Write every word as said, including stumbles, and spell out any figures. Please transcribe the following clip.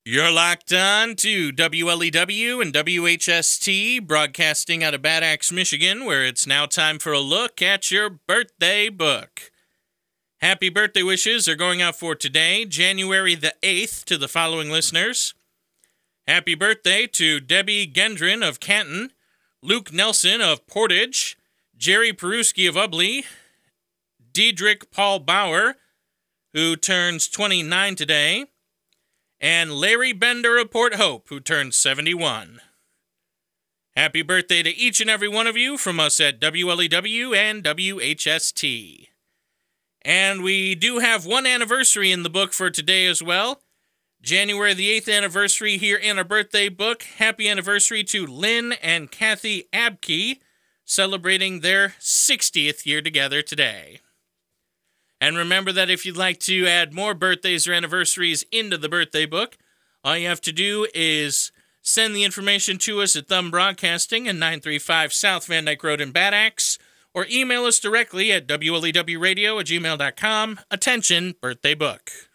You're locked on to W L E W and W H S T, broadcasting out of Bad Axe, Michigan, where it's now time for a look at your birthday book. Happy birthday wishes are going out for today, January the eighth, to the following listeners. Happy birthday to Debbie Gendron of Canton, Luke Nelson of Portage, Jerry Peruski of Ubley, Diedrich Paul Bauer, who turns twenty-nine today, and Larry Bender of Port Hope, who turns seventy-one. Happy birthday to each and every one of you from us at W L E W and W H S T. And we do have one anniversary in the book for today as well. January the eighth anniversary here in our birthday book. Happy anniversary to Lynn and Kathy Abke, celebrating their sixtieth year together today. And remember that if you'd like to add more birthdays or anniversaries into the birthday book, all you have to do is send the information to us at Thumb Broadcasting and nine three five South Van Dyke Road in Bad Axe, or email us directly at W L E W radio at gmail dot com. Attention, birthday book.